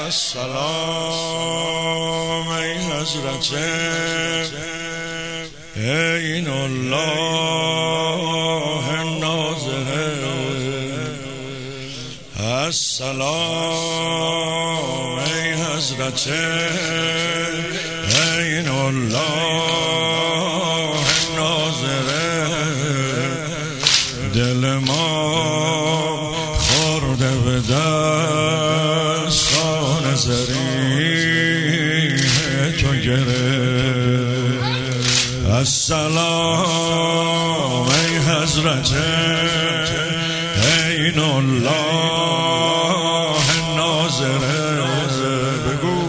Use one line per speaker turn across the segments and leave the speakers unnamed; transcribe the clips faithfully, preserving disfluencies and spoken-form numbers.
السلام ای حضرت عین الله ناظر. السلام ای حضرت عین الله ناظر. دل ما خورده به دستان زریح تو گره. السلام ای حضرت عین الله ناظر. بگو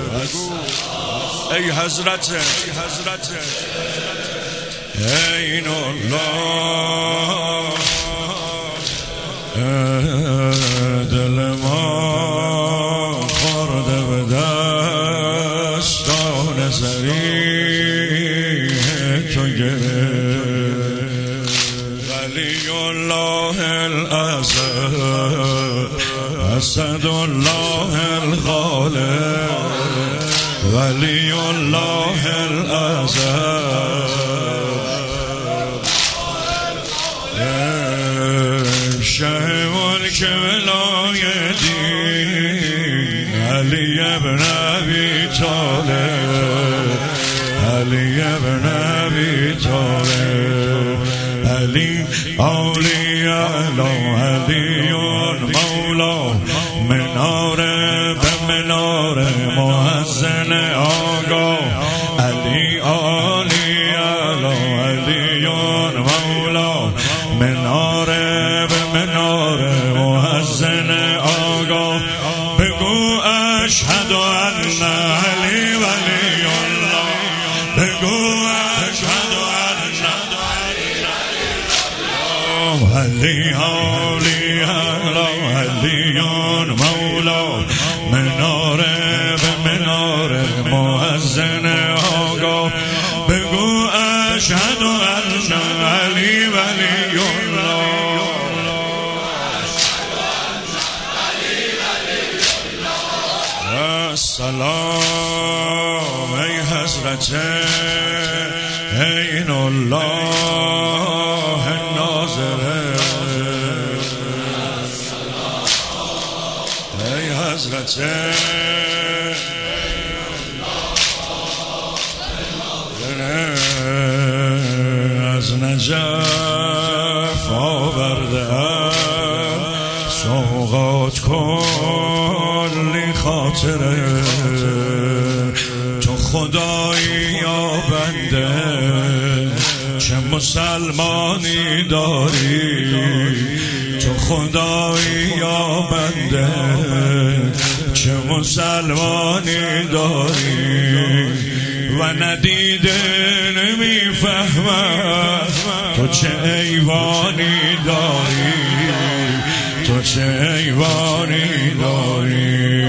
ای حضرت عین الله. دل ما خورده به دستان زریح تو گره. ولی الله الازل اسد الله الغالب. ولی الله الازل شه ملک ولایتی علی ابن ابی طالب. علی ابن ابی طالب. علی اولیاء علی مولا. مناره به مناره مؤذن آگاه. علی اولیاء علی مولا. مناره به مناره مؤذن آگاه. بگو اشهد ان علی ولی الله. بگو اشهد ان علی اولیاء علی مولا. مناره به مناره مؤذن آگاه. بگو اشهد ان علی ولی الله. السلام ای حضرت عین الله ناظر. ای حضرت از نجف آورده سوغات کلی خاطره. تو خدایی یا بنده چه مسلمانی داری. تو خدایی یا بنده چه مسلمانی داری. و ندیده نمیفهمد تو چه ایوانی داری. تو چه ایوانی داری.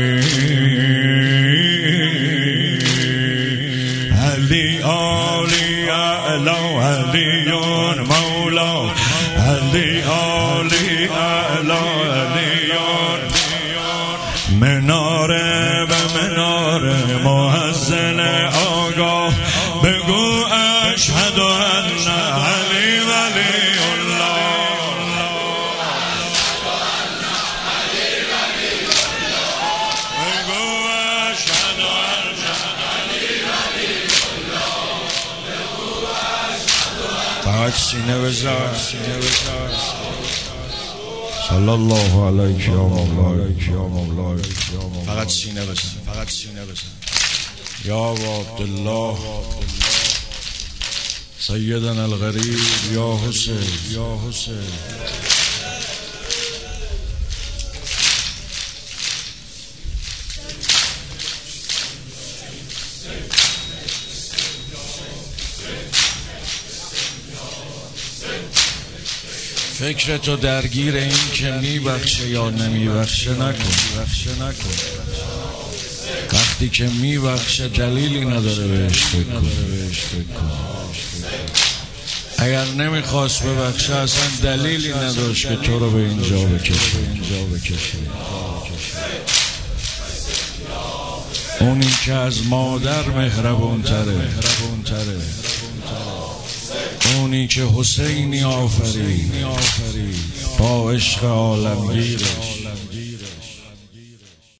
علی علی اعلا علی مولا. علی علی اعلا علی مناره به مناره مؤذن آگاه. بگو اشهد ان علی ولی الله. بگو اشهد ان علی ولی الله. فقط سینه بزار سینه بزار. صلی الله علیک یا مولا. فقط سینه بزن فقط سینه بزن. یا عبدالله سیدنا الغریب یا حسین یا حسین. فکر تو درگیر این که میبخشه یا نمیبخشه نکن. وقتی که میبخشه دلیلی نداره بهش فکر کن. اگر نمیخواست ببخشه اصلا دلیلی نداشت که تو رو به اینجا بکشه. اونی که از مادر مهربون تره، اونی که حسینی آفرید با عشق عالمگیرش.